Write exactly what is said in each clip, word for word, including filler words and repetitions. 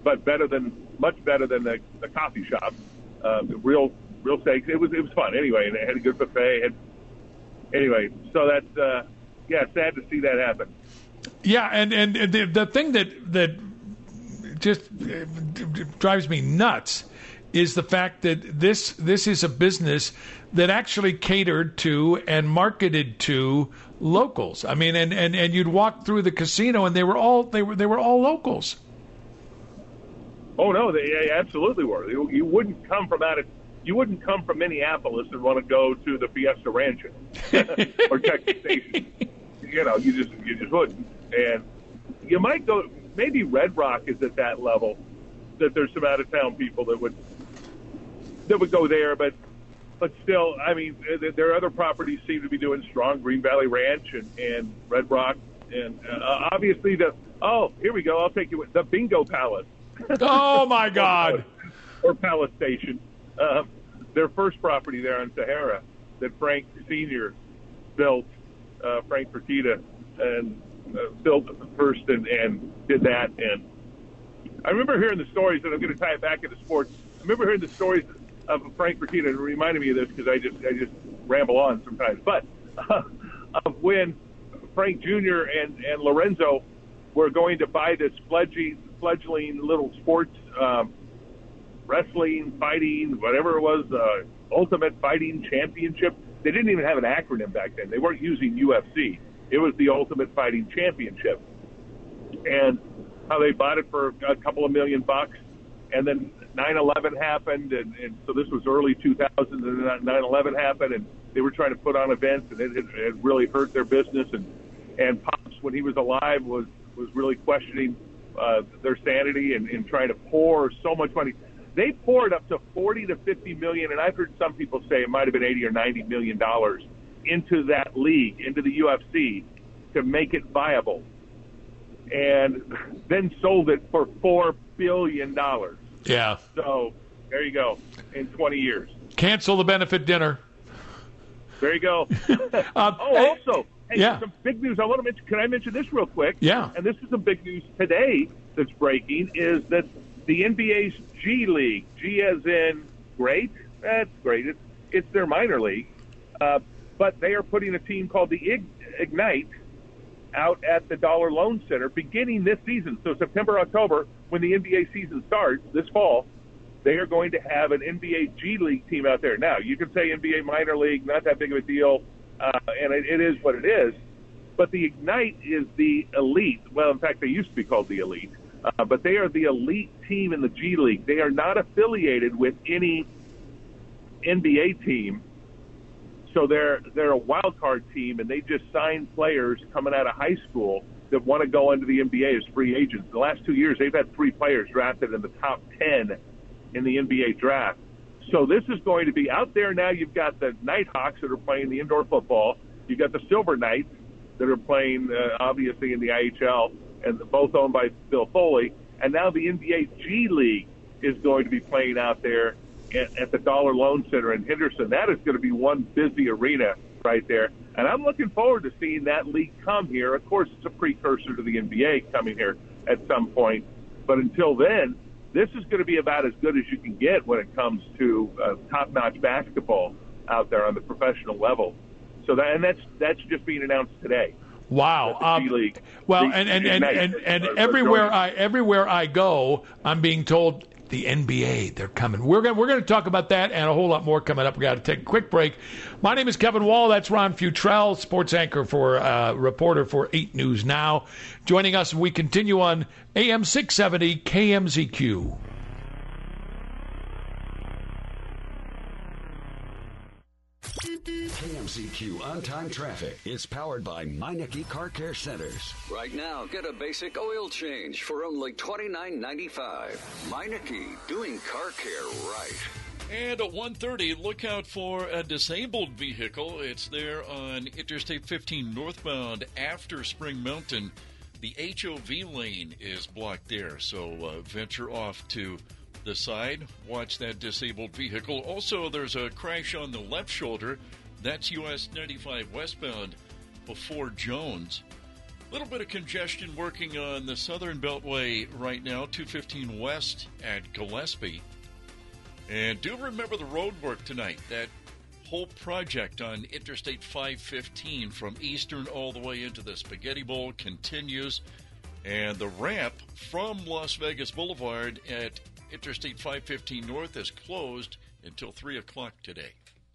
but better than much better than the, the coffee shop. Uh, real real steaks. It was it was fun anyway, and it had a good buffet. And anyway, so that's uh, yeah, sad to see that happen. Yeah, and and the the thing that that just drives me nuts is the fact that this this is a business that actually catered to and marketed to locals. I mean, and, and, and you'd walk through the casino and they were all they were they were all locals. Oh no, they absolutely were. You, you wouldn't come from out of you wouldn't come from Minneapolis and want to go to the Fiesta Rancho or Texas Station. You know, you just you just wouldn't. And you might go. Maybe Red Rock is at that level that there's some out of town people that would. that would go there, but but still, I mean, there are other properties seem to be doing strong. Green Valley Ranch and, and Red Rock, and uh, obviously the oh, here we go. I'll take you with the Bingo Palace. Oh my God! or, or Palace Station, uh, their first property there on Sahara that Frank Senior built, uh, Frank Fertitta, and uh, built first and, and did that. And I remember hearing the stories, and I'm going to tie it back into sports. I remember hearing the stories of Frank Fertitta, and it reminded me of this because I just I just ramble on sometimes. But uh, of when Frank Junior and, and Lorenzo were going to buy this fledgling, fledgling little sports um, wrestling, fighting, whatever it was, uh, Ultimate Fighting Championship. They didn't even have an acronym back then. They weren't using U F C. It was the Ultimate Fighting Championship. And how they bought it for a couple of million bucks. And then nine eleven happened, and, and so this was early two thousand, and nine eleven happened, and they were trying to put on events, and it, it, it really hurt their business. And, and Pops, when he was alive, was, was really questioning uh, their sanity and, and trying to pour so much money. They poured up to forty to fifty million, and I've heard some people say it might have been eighty or ninety million dollars into that league, into the U F C, to make it viable, and then sold it for four billion dollars. Yeah. So there you go. In twenty years, cancel the benefit dinner. There you go. uh, oh, hey, also, hey, yeah. some big news. I want to mention. Can I mention this real quick? Yeah. And this is some big news today that's breaking. Is that the N B A's G League? G as in great. That's great. It's it's their minor league, uh, but they are putting a team called the Ignite out at the Dollar Loan Center beginning this season. So September, October, when the N B A season starts this fall, they are going to have an N B A G League team out there. Now, you can say N B A minor league, not that big of a deal, uh, and it, it is what it is. But the Ignite is the elite. Well, in fact, they used to be called the elite. Uh, but they are the elite team in the G League. They are not affiliated with any N B A team. So they're they're a wild card team, and they just sign players coming out of high school that want to go into the N B A as free agents. The last two years, they've had three players drafted in the top ten in the N B A draft. So this is going to be out there now. You've got the Nighthawks that are playing the indoor football. You've got the Silver Knights that are playing, uh, obviously, in the I H L, and both owned by Bill Foley. And now the N B A G League is going to be playing out there at, at the Dollar Loan Center in Henderson. That is going to be one busy arena right there. And I'm looking forward to seeing that league come here. Of course, it's a precursor to the N B A coming here at some point. But until then, this is going to be about as good as you can get when it comes to uh, top-notch basketball out there on the professional level. So that, and that's that's just being announced today. Wow. Um, well, and and, and, and, and everywhere I everywhere I go, I'm being told the N B A, they're coming. We're going we're going to talk about that and a whole lot more coming up. We got to take a quick break. My name is Kevin Wall. That's Ron Futrell, sports anchor for uh, reporter for eight News Now. Joining us, we continue on A M six seventy K M Z Q. K M Z Q on-time traffic is powered by Meineke Car Care Centers. Right now, get a basic oil change for only twenty-nine ninety-five. Meineke, doing car care right. And at one thirty, look out for a disabled vehicle. It's there on Interstate fifteen northbound after Spring Mountain. The H O V lane is blocked there, so uh, venture off to the side. Watch that disabled vehicle. Also, there's a crash on the left shoulder. That's U S ninety-five westbound before Jones. A little bit of congestion working on the Southern Beltway right now, two fifteen west at Gillespie. And do remember the road work tonight. That whole project on Interstate five fifteen from Eastern all the way into the Spaghetti Bowl continues. And the ramp from Las Vegas Boulevard at Interstate five fifteen North is closed until three o'clock today.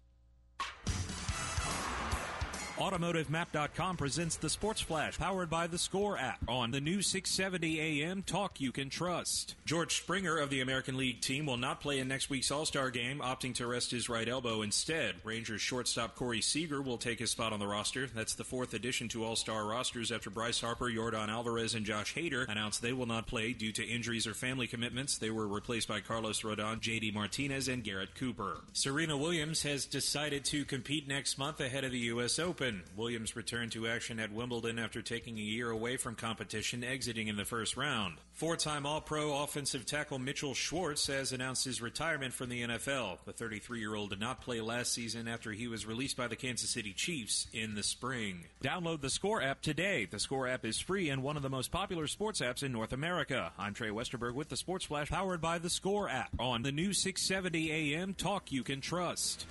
Automotive Map dot com presents the Sports Flash, powered by the Score app on the new six seventy A M talk you can trust. George Springer of the American League team will not play in next week's All-Star game, opting to rest his right elbow instead. Rangers shortstop Corey Seager will take his spot on the roster. That's the fourth addition to All-Star rosters after Bryce Harper, Yordan Alvarez, and Josh Hader announced they will not play due to injuries or family commitments. They were replaced by Carlos Rodon, J D Martinez, and Garrett Cooper. Serena Williams has decided to compete next month ahead of the U S Open. Williams returned to action at Wimbledon after taking a year away from competition, exiting in the first round. Four-time All-Pro offensive tackle Mitchell Schwartz has announced his retirement from the N F L. The thirty-three-year-old did not play last season after he was released by the Kansas City Chiefs in the spring. Download the Score app today. The Score app is free and one of the most popular sports apps in North America. I'm Trey Westerberg with the Sports Flash, powered by the Score app on the new six seventy A M talk you can trust.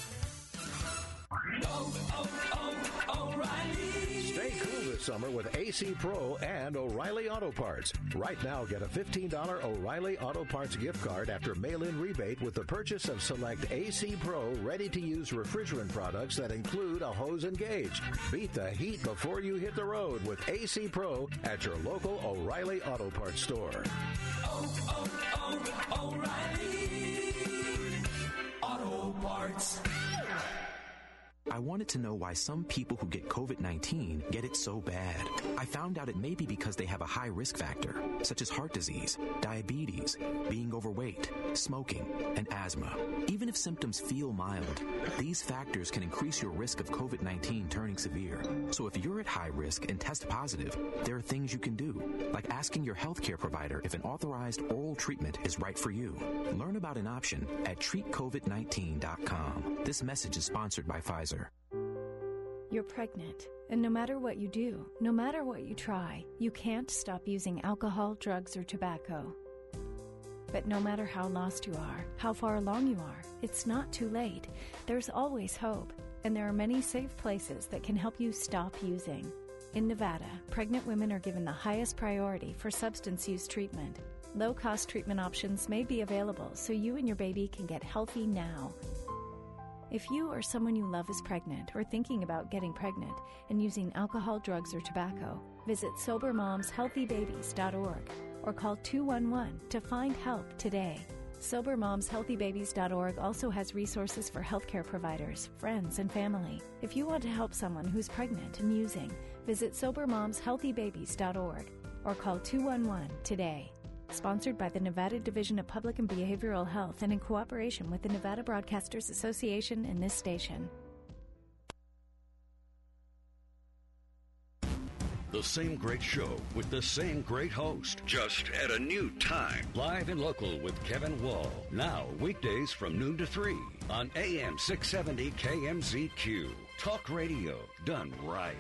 Oh, oh, oh, O'Reilly. Stay cool this summer with A C Pro and O'Reilly Auto Parts. Right now, get a fifteen dollars O'Reilly Auto Parts gift card after mail-in rebate with the purchase of select A C Pro ready-to-use refrigerant products that include a hose and gauge. Beat the heat before you hit the road with A C Pro at your local O'Reilly Auto Parts store. Oh, oh, oh, O'Reilly Auto Parts. I wanted to know why some people who get covid nineteen get it so bad. I found out it may be because they have a high risk factor, such as heart disease, diabetes, being overweight, smoking, and asthma. Even if symptoms feel mild, these factors can increase your risk of covid nineteen turning severe. So if you're at high risk and test positive, there are things you can do, like asking your healthcare provider if an authorized oral treatment is right for you. Learn about an option at treat covid nineteen dot com. This message is sponsored by Pfizer. You're pregnant, and no matter what you do, no matter what you try, you can't stop using alcohol, drugs, or tobacco. But no matter how lost you are, how far along you are, it's not too late. There's always hope, and there are many safe places that can help you stop using. In Nevada, pregnant women are given the highest priority for substance use treatment. Low-cost treatment options may be available so you and your baby can get healthy now. If you or someone you love is pregnant or thinking about getting pregnant and using alcohol, drugs, or tobacco, visit sober moms healthy babies dot org or call two one one to find help today. sober moms healthy babies dot org also has resources for healthcare providers, friends, and family. If you want to help someone who's pregnant and using, visit sober moms healthy babies dot org or call two one one today. Sponsored by the Nevada Division of Public and Behavioral Health and in cooperation with the Nevada Broadcasters Association and this station. The same great show with the same great host, just at a new time. Live and local with Kevin Wall. Now, weekdays from noon to three on A M six seventy K M Z Q. Talk radio done right.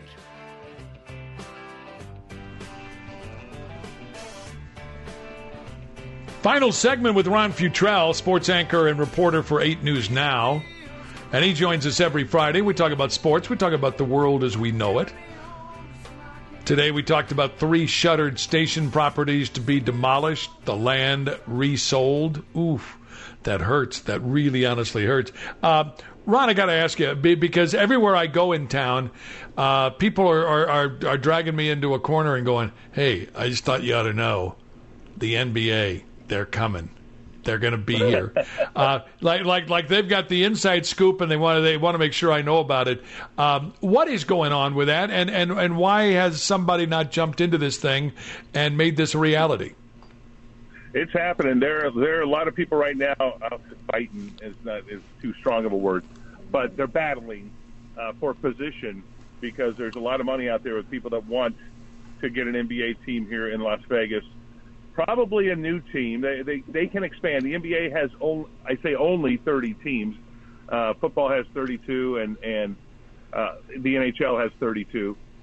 Final segment with Ron Futrell, sports anchor and reporter for eight News Now. And he joins us every Friday. We talk about sports. We talk about the world as we know it. Today we talked about three shuttered station properties to be demolished, the land resold. Oof, that hurts. That really honestly hurts. Uh, Ron, I got to ask you, because everywhere I go in town, uh, people are, are, are, are dragging me into a corner and going, hey, I just thought you ought to know, the N B A, they're coming. They're going to be here. Uh, like, like, like they've got the inside scoop, and they want to, they want to make sure I know about it. Um, what is going on with that, and, and, and why has somebody not jumped into this thing and made this a reality? It's happening. There, there are a lot of people right now uh, fighting. Is not is too strong of a word, but they're battling uh, for position because there's a lot of money out there with people that want to get an N B A team here in Las Vegas. Probably a new team. They they, they can expand. The N B A has only, I say only thirty teams. Uh, football has thirty-two, and and uh, the N H L has thirty-two.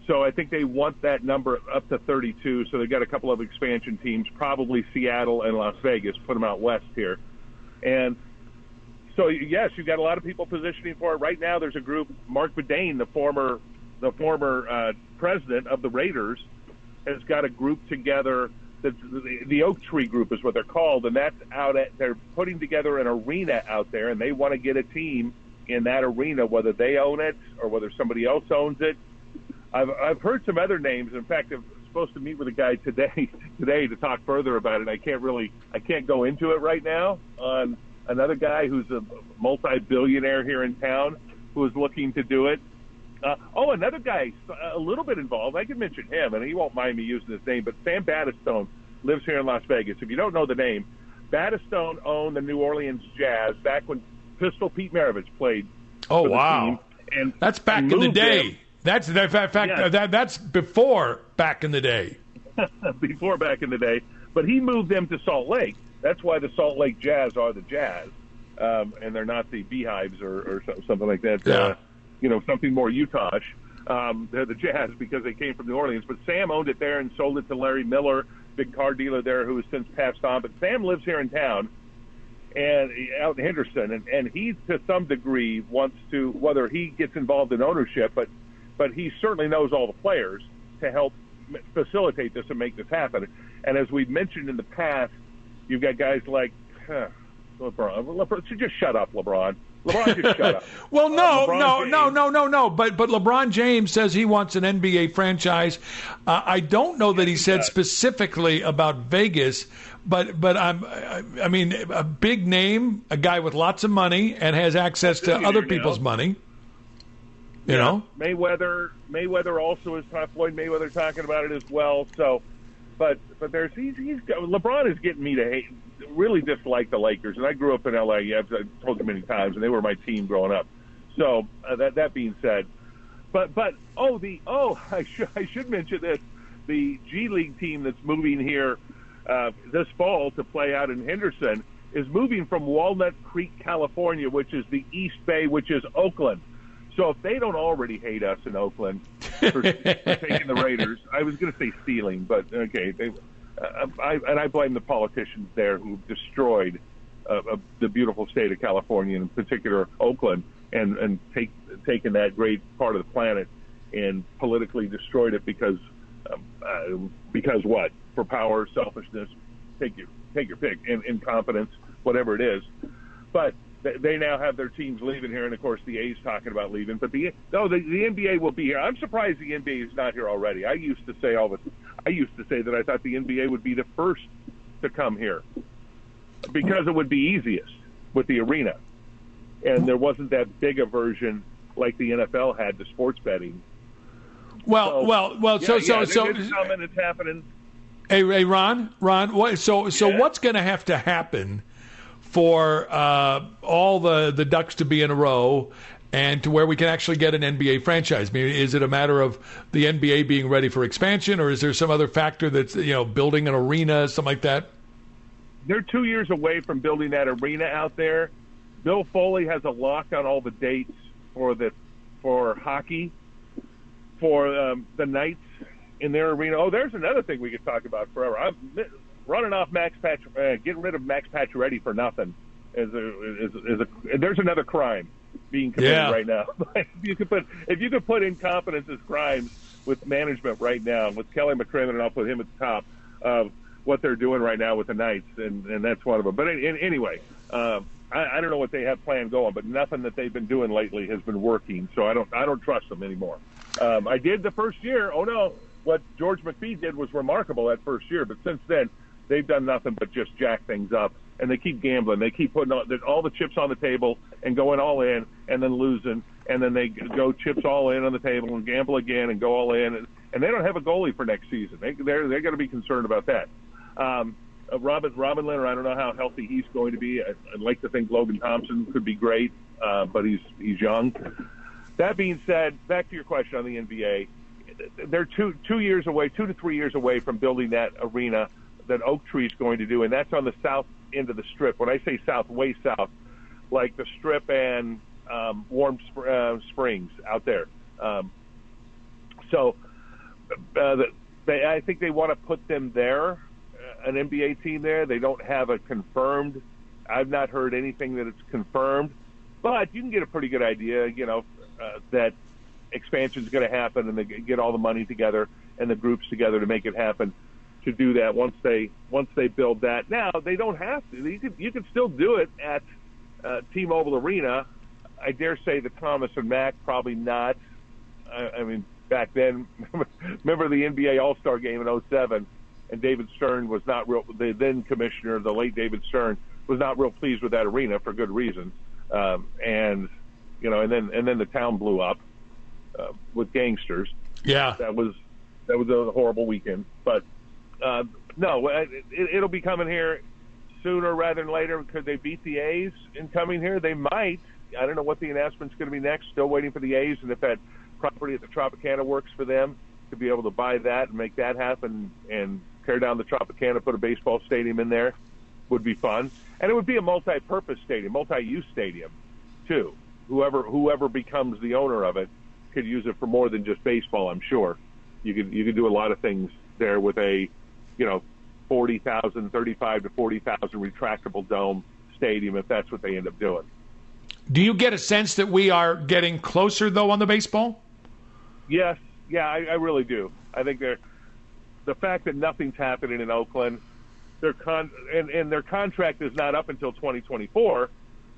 So I think they want that number up to thirty-two. So they've got a couple of expansion teams, probably Seattle and Las Vegas, put them out west here. And so, yes, you've got a lot of people positioning for it. Right now there's a group, Mark Bedane, the former the former uh, president of the Raiders, has got a group together. The, the, the Oak Tree Group is what they're called, and that's out at, they're putting together an arena out there, and they want to get a team in that arena, whether they own it or whether somebody else owns it. I've I've heard some other names. In fact, I'm supposed to meet with a guy today today to talk further about it. I can't really I can't go into it right now on another guy who's a multi-billionaire here in town who is looking to do it. Uh, oh, another guy a little bit involved. I can mention him, and he won't mind me using his name, but Sam Battistone lives here in Las Vegas. If you don't know the name, Battistone owned the New Orleans Jazz back when Pistol Pete Maravich played. Oh, for the wow. team, and that's back in the day. Them. That's in fact yes. that, that's before back in the day. Before back in the day. But he moved them to Salt Lake. That's why the Salt Lake Jazz are the Jazz, um, and they're not the Beehives or, or something like that. Yeah. Uh, you know, something more Utah-ish. Um, they're the Jazz because they came from New Orleans. But Sam owned it there and sold it to Larry Miller, big car dealer there who has since passed on. But Sam lives here in town and out in Henderson, and, and he, to some degree, wants to, whether he gets involved in ownership, but but he certainly knows all the players to help facilitate this and make this happen. And as we've mentioned in the past, you've got guys like huh, LeBron. LeBron. So just shut up, LeBron. LeBron, just shut up. Well, no, uh, no, James. no, no, no, no. But but LeBron James says he wants an N B A franchise. Uh, I don't know that he said specifically about Vegas, but but I'm I, I mean a big name, a guy with lots of money and has access to other people's now. money. You yeah. know, Mayweather. Mayweather also is Floyd Mayweather talking about it as well. So, but but there's he's, he's LeBron is getting me to hate, really dislike the Lakers, and I grew up in L A. I've told you many times, and they were my team growing up. So uh, that that being said, but but oh the oh I should I should mention this, the G League team that's moving here uh, this fall to play out in Henderson is moving from Walnut Creek, California, which is the East Bay, which is Oakland. So if they don't already hate us in Oakland for, for taking the Raiders, I was going to say stealing, but okay. They, uh, I, and I blame the politicians there who destroyed uh, uh, the beautiful state of California, in particular Oakland, and and take taken that great part of the planet and politically destroyed it because um, uh, because what? For power, selfishness, take your take your pick, and incompetence, whatever it is, but. They now have their teams leaving here, and of course the A's talking about leaving. But the no, the, the N B A will be here. I'm surprised the N B A is not here already. I used to say all the, I used to say that I thought the N B A would be the first to come here because it would be easiest with the arena, and there wasn't that big a version like the N F L had to sports betting. Well, so, well, well. Yeah, so, yeah, so, it's so. coming, it's happening. Hey, hey, Ron, Ron. What? So, so, Yeah. what's going to have to happen for uh, all the, the ducks to be in a row and to where we can actually get an N B A franchise? I mean, is it a matter of the N B A being ready for expansion, or is there some other factor that's, you know, building an arena, something like that? They're two years away from building that arena out there. Bill Foley has a lock on all the dates for the for hockey, for um, the Knights in their arena. Oh, there's another thing we could talk about forever. I'm running off Max Patch, uh, getting rid of Max Pacioretty for nothing is a, is, is a there's another crime being committed Yeah. right now. if you could put if you could put incompetence as crimes with management right now, with Kelly McCrimmon, and I'll put him at the top of what they're doing right now with the Knights, and, and that's one of them. But in, in, anyway, uh, I, I don't know what they have planned going, but nothing that they've been doing lately has been working. So I don't I don't trust them anymore. Um, I did the first year. Oh no, what George McPhee did was remarkable that first year, but since then they've done nothing but just jack things up, and they keep gambling. They keep putting all, all the chips on the table and going all in, and then losing, and then they go chips all in on the table and gamble again and go all in, and, and they don't have a goalie for next season. They, they're they're going to be concerned about that. Um, uh, Robin Robin Leonard, I don't know how healthy he's going to be. I, I'd like to think Logan Thompson could be great, uh, but he's he's young. That being said, back to your question on the N B A, they're two two years away, two to three years away from building that arena that Oak Tree is going to do, and that's on the south end of the Strip. When I say south, way south, like the Strip and um, Warm Sp- uh, Springs out there. Um, so uh, they, I think they want to put them there, uh, an N B A team there. They don't have a confirmed. I've not heard anything that it's confirmed, but you can get a pretty good idea, you know, uh, that expansion is going to happen, and they get all the money together and the groups together to make it happen. To do that once they once they build that. Now they don't have to. You could you could still do it at uh, T-Mobile Arena. I dare say the Thomas and Mack probably not. I, I mean, back then, remember the N B A All-Star game in oh seven, and David Stern was not real. The then commissioner, the late David Stern, was not real pleased with that arena for good reasons. Um, and you know, and then and then the town blew up uh, with gangsters. Yeah, that was that was a horrible weekend. But uh, no, it, it'll be coming here sooner rather than later. Could they beat the A's in coming here? They might. I don't know what the announcement's going to be next. Still waiting for the A's, and if that property at the Tropicana works for them, to be able to buy that and make that happen and tear down the Tropicana, put a baseball stadium in there, would be fun. And it would be a multi-purpose stadium, multi-use stadium, too. Whoever whoever becomes the owner of it could use it for more than just baseball, I'm sure. You could you could do a lot of things there with a, you know, forty thousand, thirty-five to forty thousand retractable dome stadium if that's what they end up doing. Do you get a sense that we are getting closer, though, on the baseball? Yes. Yeah, I, I really do. I think they're, the fact that nothing's happening in Oakland, their con, and, and their contract is not up until twenty twenty-four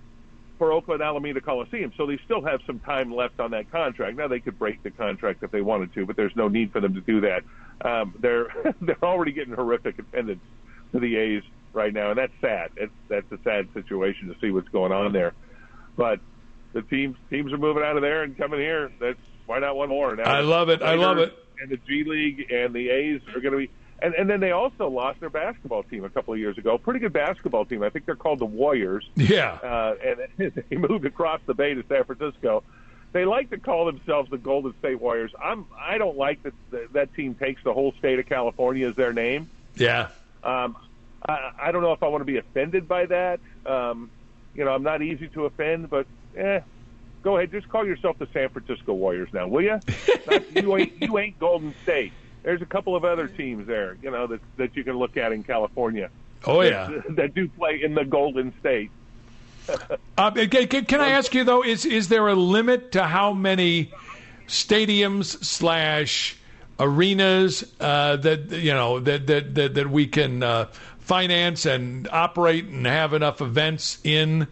for Oakland Alameda Coliseum, so they still have some time left on that contract. Now, they could break the contract if they wanted to, but there's no need for them to do that. Um, they're they're already getting horrific attendance to the A's right now, and that's sad. It's, that's a sad situation to see what's going on there. But the teams teams are moving out of there and coming here. That's why not one more? Now, I love it. I love it. And the G League and the A's are going to be. And, and then they also lost their basketball team a couple of years ago. Pretty good basketball team. I think they're called the Warriors. Yeah. Uh, and they moved across the bay to San Francisco. They like to call themselves the Golden State Warriors. I'm. I don't like that that team takes the whole state of California as their name. Yeah. Um, I, I don't know if I want to be offended by that. Um, you know, I'm not easy to offend, but eh, go ahead. Just call yourself the San Francisco Warriors now, will you? Not, you ain't you ain't Golden State. There's a couple of other teams there, you know, that that you can look at in California. Oh yeah, that, that do play in the Golden State. uh, can, can I ask you though? Is is there a limit to how many stadiums slash arenas uh, that you know that that that, that we can uh, finance and operate and have enough events in?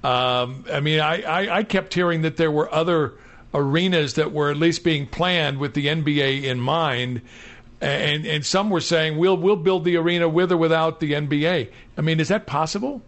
Um, I mean, I, I, I kept hearing that there were other arenas that were at least being planned with the N B A in mind, and and some were saying we'll we'll build the arena with or without the N B A. I mean, is that possible?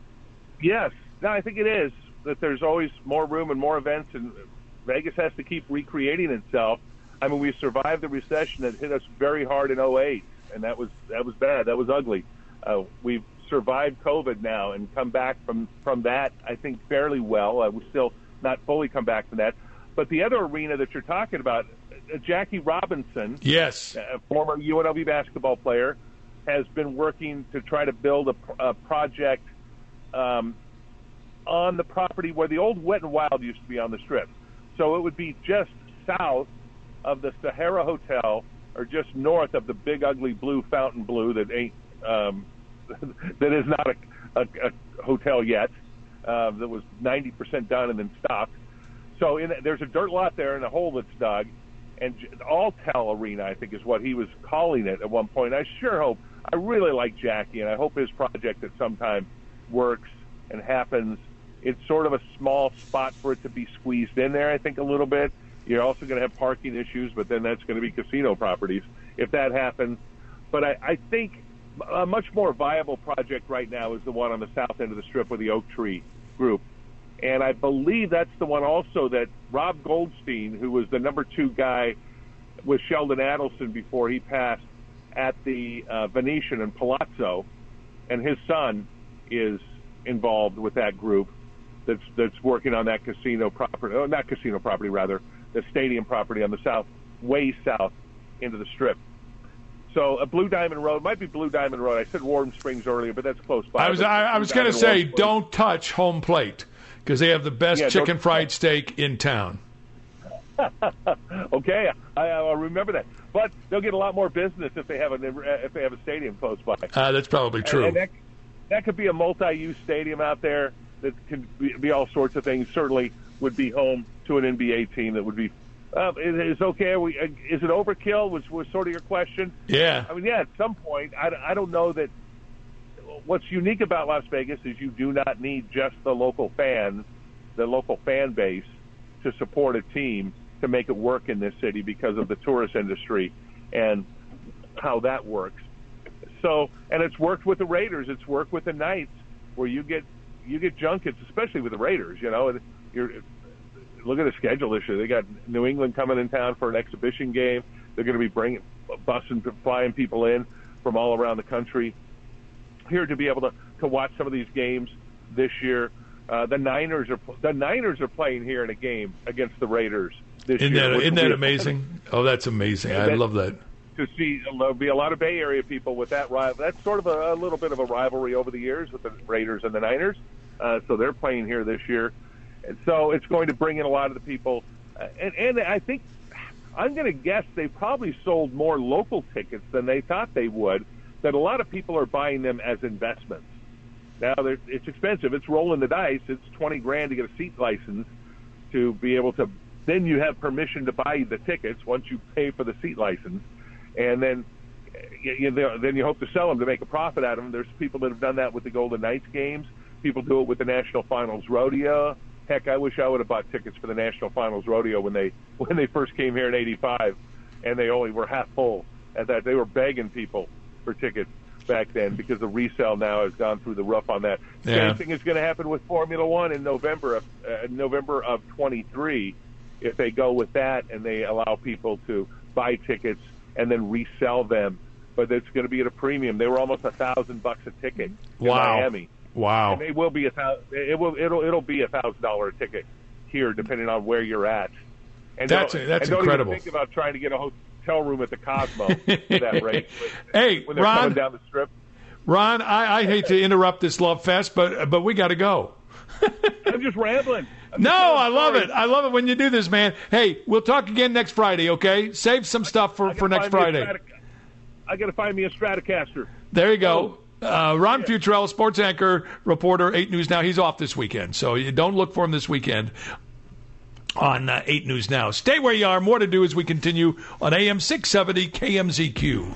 Yes, no, I think it is. That there's always more room and more events, and Vegas has to keep recreating itself. I mean, we survived the recession that hit us very hard in oh eight, and that was that was bad. That was ugly. Uh, we've survived COVID now and come back from from that, I think, fairly well. Uh, we're still not fully come back from that. But the other arena that you're talking about, uh, Jackie Robinson, yes, a former U N L V basketball player, has been working to try to build a, a project um, on the property where the old Wet and Wild used to be on the Strip. So it would be just south of the Sahara Hotel, or just north of the big ugly blue Fountain Blue that ain't um, that is not a, a, a hotel yet. Uh, that was ninety percent done and then stopped. So in, there's a dirt lot there and a hole that's dug, and Alltel Arena, I think, is what he was calling it at one point. I sure hope, I really like Jackie, and I hope his project at some time works and happens. It's sort of a small spot for it to be squeezed in there, I think, a little bit. You're also going to have parking issues, but then that's going to be casino properties if that happens. But I, I think a much more viable project right now is the one on the south end of the Strip with the Oak Tree Group. And I believe that's the one also that Rob Goldstein, who was the number two guy with Sheldon Adelson before he passed at the uh, Venetian and Palazzo, and his son is involved with that group that's that's working on that casino property, oh, not casino property, rather, the stadium property on the south, way south into the Strip. So a Blue Diamond Road, might be Blue Diamond Road. I said Warm Springs earlier, but that's close by. I was I, I was going to say, don't touch Home Plate, because they have the best yeah, chicken fried steak in town. Okay, I, I remember that. But they'll get a lot more business if they have a if they have a stadium close by. Uh, that's probably true. And, and that, that could be a multi-use stadium out there that can be, be all sorts of things. Certainly would be home to an N B A team that would be. Uh, is okay. Are we, uh, is it overkill? Was was sort of your question? Yeah. I mean, yeah. At some point, I, I don't know that. What's unique about Las Vegas is you do not need just the local fans, the local fan base, to support a team to make it work in this city because of the tourist industry and how that works. So, and it's worked with the Raiders. It's worked with the Knights, where you get you get junkets, especially with the Raiders. You know, you're look at the schedule this year. They got New England coming in town for an exhibition game. They're going to be bringing, busing, flying people in from all around the country here to be able to, to watch some of these games this year. Uh, the Niners are the Niners are playing here in a game against the Raiders this isn't year. That, isn't that amazing? Oh, that's amazing. I that, love that. To see there'll be a lot of Bay Area people with that rival. That's sort of a, a little bit of a rivalry over the years with the Raiders and the Niners. Uh, so they're playing here this year. And so it's going to bring in a lot of the people. Uh, and, and I think, I'm going to guess they probably sold more local tickets than they thought they would, that a lot of people are buying them as investments. Now, it's expensive. It's rolling the dice. It's twenty grand to get a seat license to be able to, then you have permission to buy the tickets once you pay for the seat license. And then you know, then you hope to sell them to make a profit out of them. There's people that have done that with the Golden Knights games. People do it with the National Finals Rodeo. Heck, I wish I would have bought tickets for the National Finals Rodeo when they when they first came here in eighty-five, and they only were half full. At that, they were begging people for tickets back then because the resale now has gone through the roof on that. Yeah. Same thing is going to happen with Formula One in November of uh, November of twenty-three if they go with that and they allow people to buy tickets and then resell them. But it's going to be at a premium. They were almost a thousand bucks a ticket in wow. Miami. Wow! And they will be a thousand. It will. It'll. It'll be a thousand dollar ticket here, depending on where you're at. And that's don't, that's and don't incredible. Even think about trying to get a hotel room at the Cosmo for that rate. Hey, when they're Ron, coming down the strip. Ron, I, I hate to interrupt this love fest, but but we got to go. I'm just rambling. I'm no, just I love stories. it. I love it when you do this, man. Hey, we'll talk again next Friday, okay? Save some stuff for, for next Friday. Strata, I got to find me a Stratocaster. There you go. Uh, Ron yeah. Futrell, sports anchor, reporter, eight News Now. He's off this weekend, so you don't look for him this weekend on uh, eight News Now. Stay where you are. More to do as we continue on A M six seventy K M Z Q.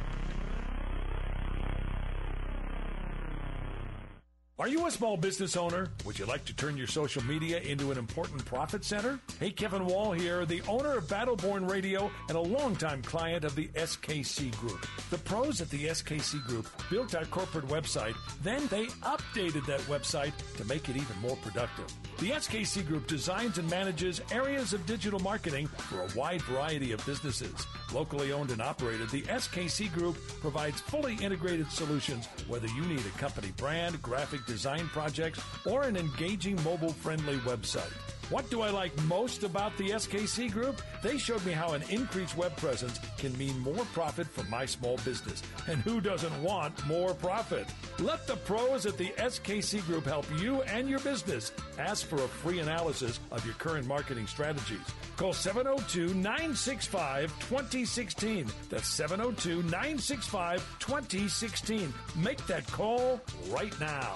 Are you a small business owner? Would you like to turn your social media into an important profit center? Hey, Kevin Wall here, the owner of Battleborn Radio and a longtime client of the S K C Group. The pros at the S K C Group built our corporate website, then they updated that website to make it even more productive. The S K C Group designs and manages areas of digital marketing for a wide variety of businesses. Locally owned and operated, the S K C Group provides fully integrated solutions, whether you need a company brand, graphic design projects, or an engaging mobile-friendly website. What do I like most about the S K C Group? They showed me how an increased web presence can mean more profit for my small business. And who doesn't want more profit? Let the pros at the S K C Group help you and your business. Ask for a free analysis of your current marketing strategies. Call seven oh two, nine six five, two oh one six. That's seven oh two, nine six five, two oh one six. Make that call right now.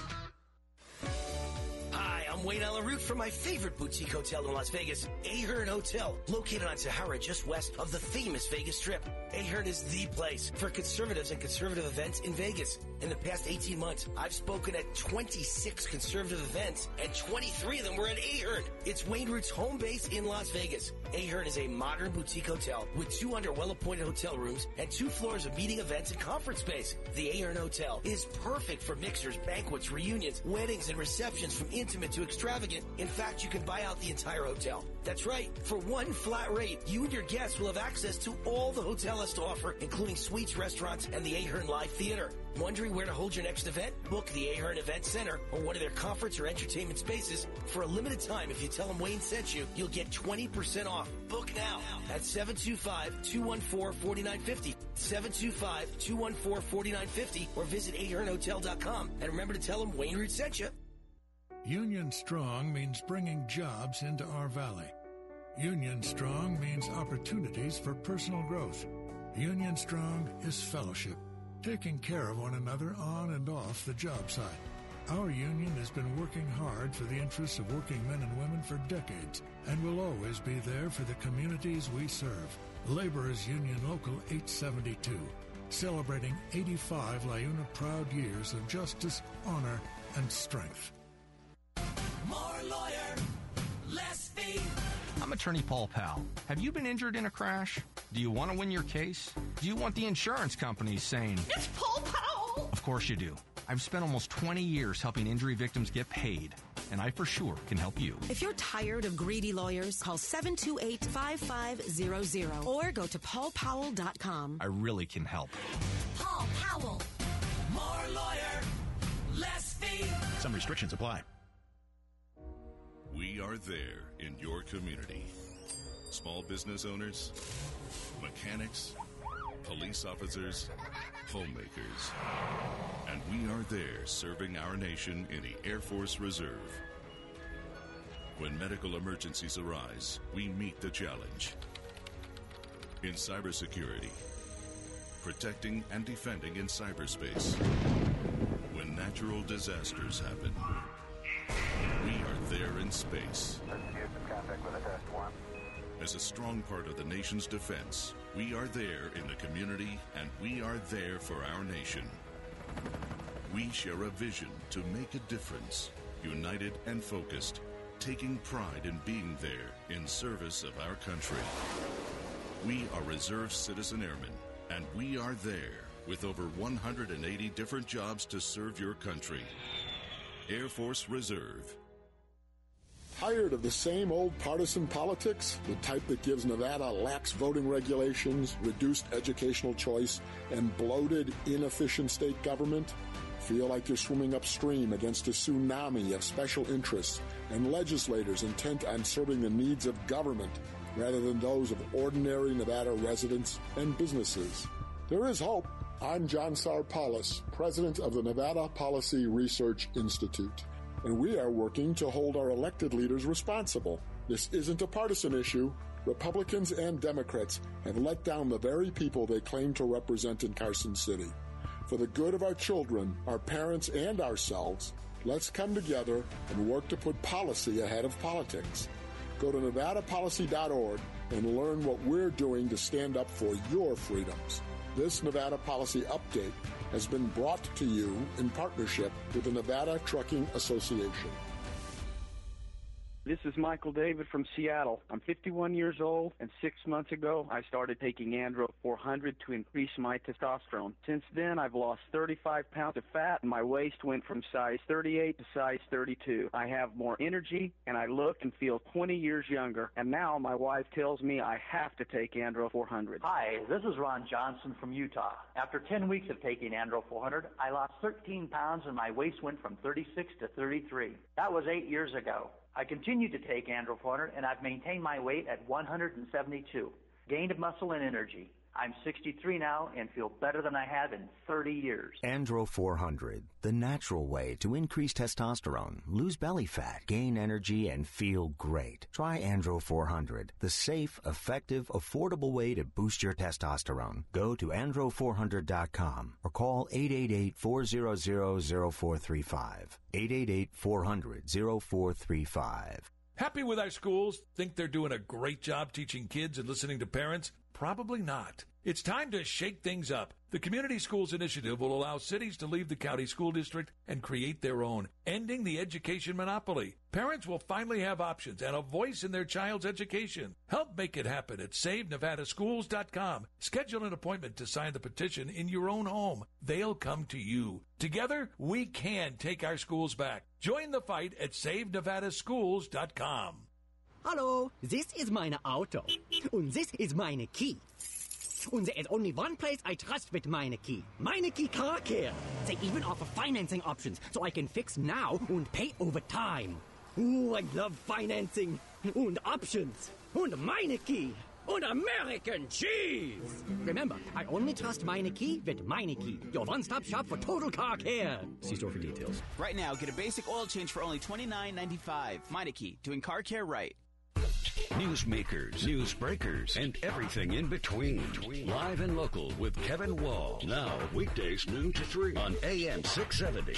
I'm Wayne Alaroot from my favorite boutique hotel in Las Vegas, Ahern Hotel, located on Sahara just west of the famous Vegas Strip. Ahern is the place for conservatives and conservative events in Vegas. In the past eighteen months, I've spoken at twenty-six conservative events, and twenty-three of them were at Ahern. It's Wayne Root's home base in Las Vegas. Ahern is a modern boutique hotel with two hundred well-appointed hotel rooms and two floors of meeting events and conference space. The Ahern Hotel is perfect for mixers, banquets, reunions, weddings, and receptions from intimate to extravagant. In fact, you can buy out the entire hotel. That's right. For one flat rate, you and your guests will have access to all the hotel has to offer, including suites, restaurants, and the Ahern Live Theater. Wondering where to hold your next event? Book the Ahern Event Center or one of their conference or entertainment spaces. For a limited time, if you tell them Wayne sent you, you'll get twenty percent off. Book now at seven two five, two one four, four nine five zero, seven two five, two one four, four nine five zero, or visit ahern hotel dot com. And remember to tell them Wayne Root sent you. Union Strong means bringing jobs into our valley. Union Strong means opportunities for personal growth. Union Strong is fellowship, taking care of one another on and off the job site. Our union has been working hard for the interests of working men and women for decades and will always be there for the communities we serve. Laborers Union Local eight seventy-two, celebrating eighty-five LiUNA proud years of justice, honor, and strength. More lawyer, less fee. I'm attorney Paul Powell. Have you been injured in a crash? Do you want to win your case? Do you want the insurance companies saying, "It's Paul Powell"? Of course you do. I've spent almost twenty years helping injury victims get paid, and I for sure can help you. If you're tired of greedy lawyers, call seven two eight, five five zero zero or go to paul powell dot com. I really can help. Paul Powell. More lawyer, less fee. Some restrictions apply. We are there in your community. Small business owners, mechanics, police officers, homemakers. And we are there serving our nation in the Air Force Reserve. When medical emergencies arise, we meet the challenge. In cybersecurity, protecting and defending in cyberspace. When natural disasters happen, we are there in space. As a strong part of the nation's defense, we are there in the community, and we are there for our nation. We share a vision to make a difference, united and focused, taking pride in being there in service of our country. We are Reserve Citizen Airmen, and we are there with over one hundred eighty different jobs to serve your country. Air Force Reserve. Tired of the same old partisan politics? The type that gives Nevada lax voting regulations, reduced educational choice, and bloated, inefficient state government? Feel like you're swimming upstream against a tsunami of special interests and legislators intent on serving the needs of government rather than those of ordinary Nevada residents and businesses? There is hope. I'm John Sarpalis, president of the Nevada Policy Research Institute, and we are working to hold our elected leaders responsible. This isn't a partisan issue. Republicans and Democrats have let down the very people they claim to represent in Carson City. For the good of our children, our parents, and ourselves, let's come together and work to put policy ahead of politics. Go to nevada policy dot org and learn what we're doing to stand up for your freedoms. This Nevada Policy Update has been brought to you in partnership with the Nevada Trucking Association. This is Michael David from Seattle. I'm fifty-one years old, and six months ago, I started taking Andro four hundred to increase my testosterone. Since then, I've lost thirty-five pounds of fat, and my waist went from size thirty-eight to size thirty-two. I have more energy, and I look and feel twenty years younger. And now my wife tells me I have to take Andro four hundred. Hi, this is Ron Johnson from Utah. After ten weeks of taking Andro four hundred, I lost thirteen pounds, and my waist went from thirty-six to thirty-three. That was eight years ago. I continue to take Andro four hundred, and I've maintained my weight at one hundred seventy-two. Gained muscle and energy. I'm sixty-three now and feel better than I have in thirty years. Andro four hundred, the natural way to increase testosterone, lose belly fat, gain energy, and feel great. Try Andro four hundred, the safe, effective, affordable way to boost your testosterone. Go to andro four hundred dot com or call eight eight eight, four hundred, zero four three five. eight eight eight, four hundred, zero four three five. Happy with our schools? Think they're doing a great job teaching kids and listening to parents? Probably not. It's time to shake things up. The Community Schools Initiative will allow cities to leave the county school district and create their own, ending the education monopoly. Parents will finally have options and a voice in their child's education. Help make it happen at save nevada schools dot com. Schedule an appointment to sign the petition in your own home. They'll come to you. Together, we can take our schools back. Join the fight at save nevada schools dot com. Hallo, this is meine Auto. Und this is meine key. And there is only one place I trust with Meineke. Meineke Car Care. They even offer financing options, so I can fix now and pay over time. Ooh, I love financing. And options. And Meineke. And American cheese. Remember, I only trust Meineke with Meineke, your one-stop shop for total car care. See store for details. Right now, get a basic oil change for only twenty-nine ninety-five. Meineke, doing car care right. newsmakers, news breakers, and everything in between. Live and local with Kevin Wall. Now, weekdays noon to three on A M six seventy.